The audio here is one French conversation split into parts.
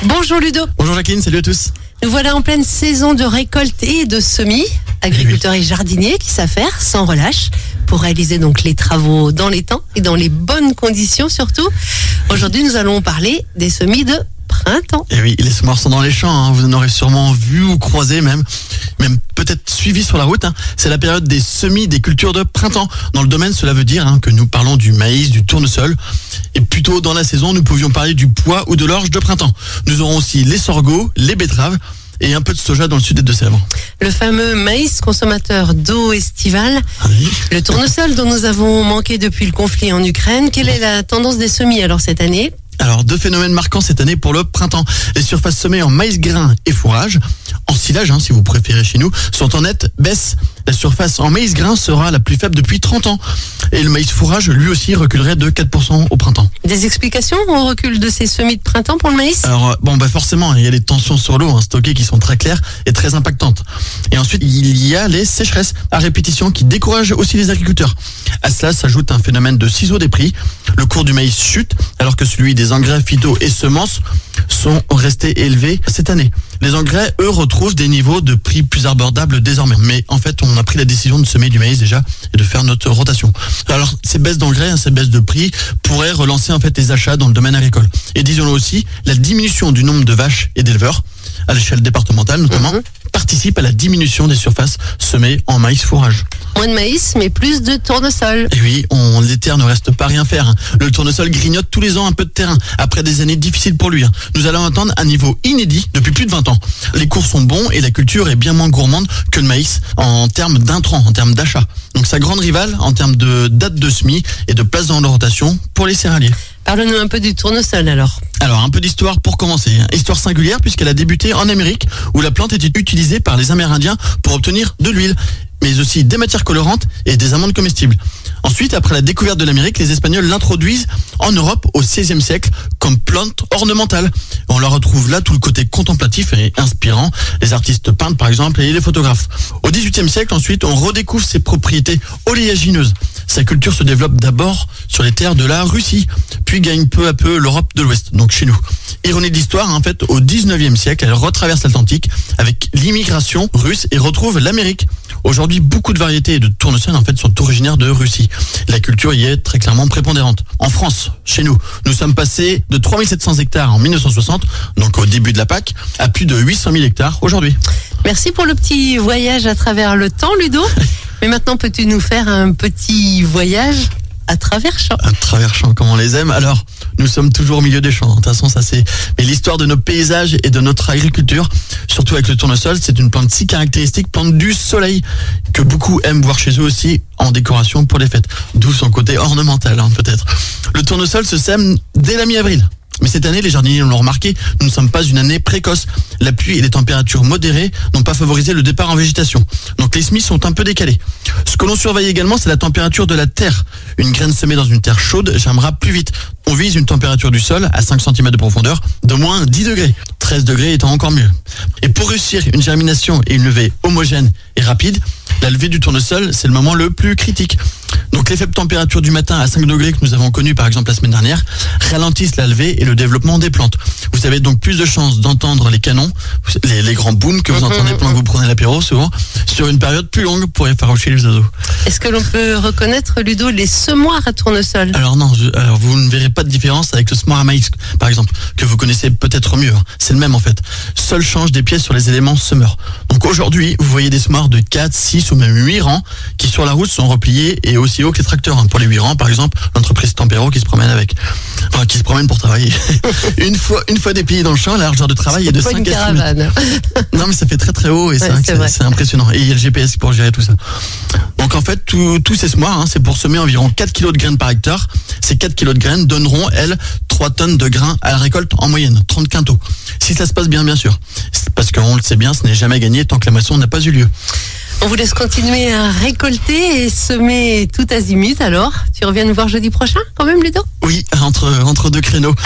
Bonjour Ludo. Bonjour Jacqueline, salut à tous. Nous voilà en pleine saison de récolte et de semis. Agriculteurs et jardiniers qui s'affairent sans relâche pour réaliser donc les travaux dans les temps et dans les bonnes conditions surtout. Aujourd'hui, nous allons parler des semis de printemps. Et oui, les semoirs sont dans les champs, vous en aurez sûrement vu ou croisé même peut-être suivi sur la route. C'est la période des semis des cultures de printemps. Dans le domaine, cela veut dire que nous parlons du maïs, du tournesol. Et plus tôt dans la saison, nous pouvions parler du pois ou de l'orge de printemps. Nous aurons aussi les sorgho, les betteraves et un peu de soja dans le sud des Deux-Sèvres. Le fameux maïs consommateur d'eau estivale. Oui. Le tournesol dont nous avons manqué depuis le conflit en Ukraine. Quelle est la tendance des semis alors cette année ? Alors, deux phénomènes marquants cette année pour le printemps. Les surfaces semées en maïs grain et fourrage, en silage, si vous préférez chez nous, sont en nette baisse. La surface en maïs grain sera la plus faible depuis 30 ans. Et le maïs fourrage, lui aussi, reculerait de 4% au printemps. Des explications au recul de ces semis de printemps pour le maïs ? Alors, forcément, il y a les tensions sur l'eau stockées qui sont très claires et très impactantes. Et ensuite, il y a les sécheresses à répétition qui découragent aussi les agriculteurs. À cela s'ajoute un phénomène de ciseau des prix. Le cours du maïs chute alors que celui des engrais phyto et semences sont restés élevés cette année. Les engrais, eux, retrouvent des niveaux de prix plus abordables désormais. Mais en fait, on a pris la décision de semer du maïs déjà et de faire notre rotation. Alors, ces baisses d'engrais, ces baisses de prix pourraient relancer en fait les achats dans le domaine agricole. Et disons-le aussi, la diminution du nombre de vaches et d'éleveurs, à l'échelle départementale notamment, participe à la diminution des surfaces semées en maïs fourrage. Moins de maïs, mais plus de tournesol. Et oui, les terres ne restent pas rien faire. Le tournesol grignote tous les ans un peu de terrain, après des années difficiles pour lui. Nous allons atteindre un niveau inédit depuis plus de 20 ans. Les cours sont bons et la culture est bien moins gourmande que le maïs en termes d'intrants, en termes d'achat. Donc sa grande rivale en termes de date de semis et de place dans la rotation pour les céréaliers. Parle-nous un peu du tournesol alors. Alors, un peu d'histoire pour commencer. Histoire singulière puisqu'elle a débuté en Amérique où la plante était utilisée par les Amérindiens pour obtenir de l'huile, mais aussi des matières colorantes et des amandes comestibles. Ensuite, après la découverte de l'Amérique, les Espagnols l'introduisent en Europe au XVIe siècle comme plante ornementale. On la retrouve là tout le côté contemplatif et inspirant, les artistes peintres par exemple et les photographes. Au XVIIIe siècle, ensuite, on redécouvre ses propriétés oléagineuses. Sa culture se développe d'abord sur les terres de la Russie, puis gagne peu à peu l'Europe de l'Ouest, donc chez nous. Ironie de l'histoire, en fait, au XIXe siècle, elle retraverse l'Atlantique avec l'immigration russe et retrouve l'Amérique. Aujourd'hui, beaucoup de variétés de tournesol en fait sont originaires de Russie. La culture y est très clairement prépondérante. En France, chez nous, nous sommes passés de 3700 hectares en 1960, donc au début de la PAC, à plus de 800 000 hectares aujourd'hui. Merci pour le petit voyage à travers le temps, Ludo. Mais maintenant, peux-tu nous faire un petit voyage à travers champs? À travers champs, comme on les aime. Alors, nous sommes toujours au milieu des champs. De toute façon, ça c'est. Mais l'histoire de nos paysages et de notre agriculture, surtout avec le tournesol, c'est une plante si caractéristique, plante du soleil, que beaucoup aiment voir chez eux aussi en décoration pour les fêtes. D'où son côté ornemental, peut-être. Le tournesol se sème dès la mi-avril. Mais cette année, les jardiniers l'ont remarqué, nous ne sommes pas une année précoce. La pluie et les températures modérées n'ont pas favorisé le départ en végétation. Donc les semis sont un peu décalés. Ce que l'on surveille également, c'est la température de la terre. Une graine semée dans une terre chaude germera plus vite. On vise une température du sol à 5 cm de profondeur de moins 10 degrés. 13 degrés étant encore mieux. Et pour réussir une germination et une levée homogène et rapide, la levée du tournesol, c'est le moment le plus critique. Donc les faibles températures du matin à 5 degrés que nous avons connues par exemple la semaine dernière ralentissent la levée et le développement des plantes. Vous avez donc plus de chances d'entendre les canons, les grands booms que vous entendez pendant que vous prenez l'apéro souvent, sur une période plus longue pour effaroucher les oiseaux. Est-ce que l'on peut reconnaître, Ludo, les semoirs à tournesol ? Alors non, vous ne verrez pas de différence avec le semoir à maïs par exemple, que vous connaissez peut-être mieux. C'est le même en fait. Seul change des pièces sur les éléments semeurs. Donc aujourd'hui, vous voyez des semoirs de 4, 6 ou même 8 rangs qui sur la route sont repliés et aussi haut que les tracteurs. Pour les 8 rangs, par exemple, l'entreprise Tempero qui se promène avec. Enfin, qui se promène pour travailler. une fois déplié dans le champ, la largeur de travail est de 5 à 6 mètres. Non, mais ça fait très très haut et c'est impressionnant. Et il y a le GPS pour gérer tout ça. Donc en fait, tous ces semoirs, c'est pour semer environ 4 kg de graines par hectare. Ces 4 kg de graines donneront, elles, 3 tonnes de grains à la récolte en moyenne, 30 quintaux. Si ça se passe bien sûr. Parce qu'on le sait bien, ce n'est jamais gagné tant que la moisson n'a pas eu lieu. On vous laisse continuer à récolter et semer tout azimut alors. Tu reviens nous voir jeudi prochain quand même, Ludo ? Oui, entre deux créneaux.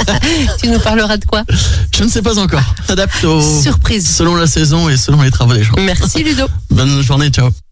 Tu nous parleras de quoi ? Je ne sais pas encore. S'adapte Surprise. selon la saison et selon les travaux des champs. Merci Ludo. Bonne journée, ciao.